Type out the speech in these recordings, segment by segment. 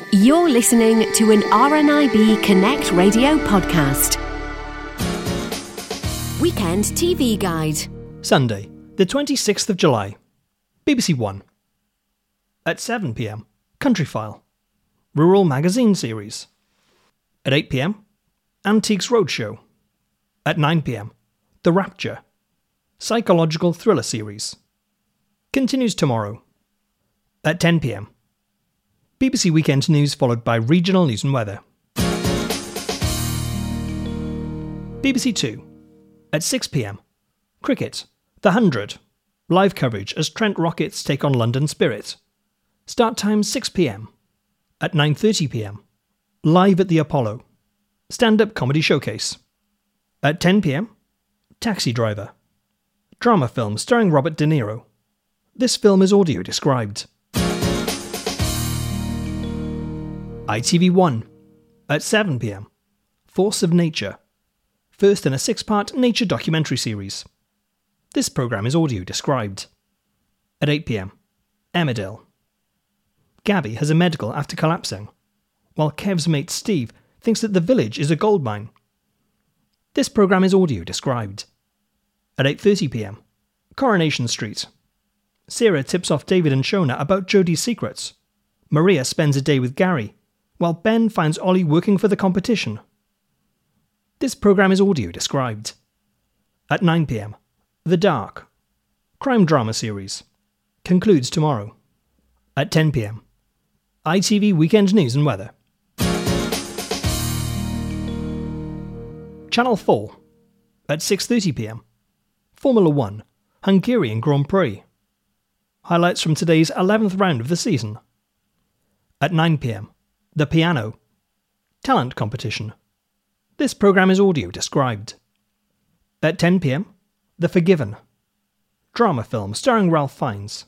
You're listening to an RNIB Connect Radio podcast. Weekend TV Guide. Sunday, the 26th of July. BBC One. At 7 p.m, Countryfile. Rural Magazine Series. At 8 p.m, Antiques Roadshow. At 9 p.m, The Rapture. Psychological Thriller Series. Continues tomorrow. At 10 p.m, BBC Weekend News followed by regional news and weather. BBC Two. At 6 p.m, Cricket, The 100. Live coverage as Trent Rockets take on London Spirit. Start time 6 p.m. At 9:30 p.m, Live at the Apollo. Stand-up comedy showcase. At 10 p.m, Taxi Driver. Drama film starring Robert De Niro. This film is audio described. ITV1. At 7 p.m, Force of Nature. First in a 6-part nature documentary series. This programme is audio described. At 8 p.m, Emmerdale. Gabby has a medical after collapsing, while Kev's mate Steve thinks that the village is a gold mine. This programme is audio described. At 8:30 p.m, Coronation Street. Sarah tips off David and Shona about Jodie's secrets. Maria spends a day with Gary, while Ben finds Ollie working for the competition. This programme is audio described. At 9 p.m, The Dark. Crime drama series. Concludes tomorrow. At 10 p.m, ITV Weekend News and Weather. Channel 4. At 6:30 p.m, Formula 1, Hungarian Grand Prix. Highlights from today's 11th round of the season. At 9 p.m, The Piano. Talent competition. This programme is audio described. At 10 p.m, The Forgiven. Drama film starring Ralph Fiennes.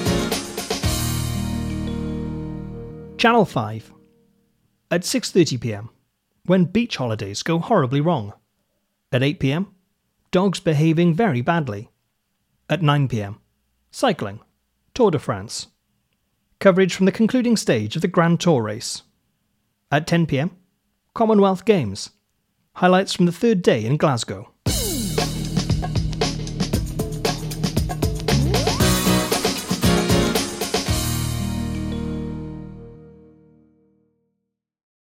Channel 5. At 6:30 p.m, When Beach Holidays Go Horribly Wrong. At 8 p.m, Dogs Behaving Very Badly. At 9 p.m, Cycling. Tour de France. Coverage from the concluding stage of the Grand Tour race. At 10 p.m, Commonwealth Games. Highlights from the third day in Glasgow.